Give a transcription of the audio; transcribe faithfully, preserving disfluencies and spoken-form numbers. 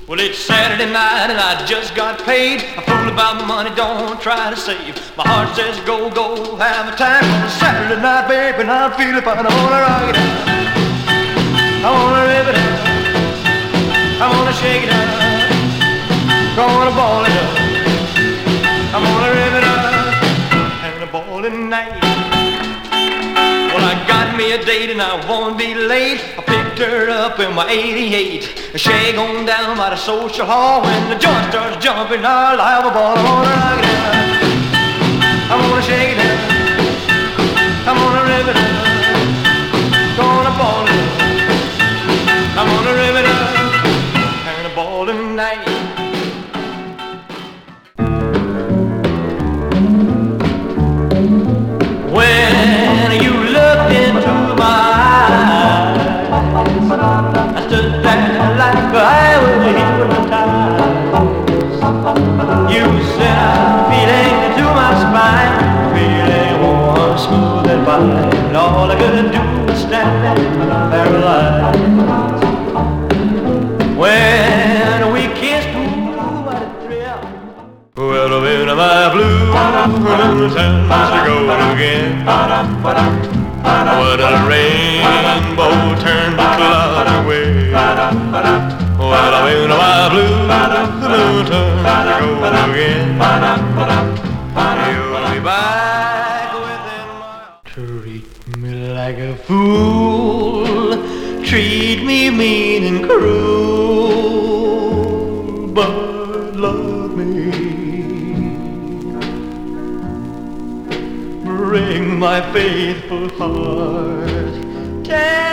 Well, it's Saturday night and I just got paid. I fool about money, don't try to save. My heart says go, go, have a time on a Saturday night, baby, and I'm feeling fine. I wanna rock it out, I wanna rip it out, I wanna shake it out, I wanna ball it up, I wanna rip it out, and a ball tonight. Well, I got me a date and I won't be late. I picked her up in my eighty-eight. Shag on down by the social hall. When the joint starts jumping, I'll have a ball. I wanna rock it out, I wanna shake it out, I wanna rip it out, gonna ball it up, I wanna rip it out, and a ball tonight. When you looked into my eyes, I stood there like I was hypnotized. You said I'm feeling to my spine, feeling warm, smooth and fine, and all I could do was stand there paralyzed. When we kissed, ooh, what a thrill. Well, I'm in my blue, and time to go again. What a rainbow turned the cloud away. Well, I'm in my blue, blue time to go again. You'll be back within my... Treat me like a fool, treat me mean and cruel, but love me. Bring my faithful heart. Tell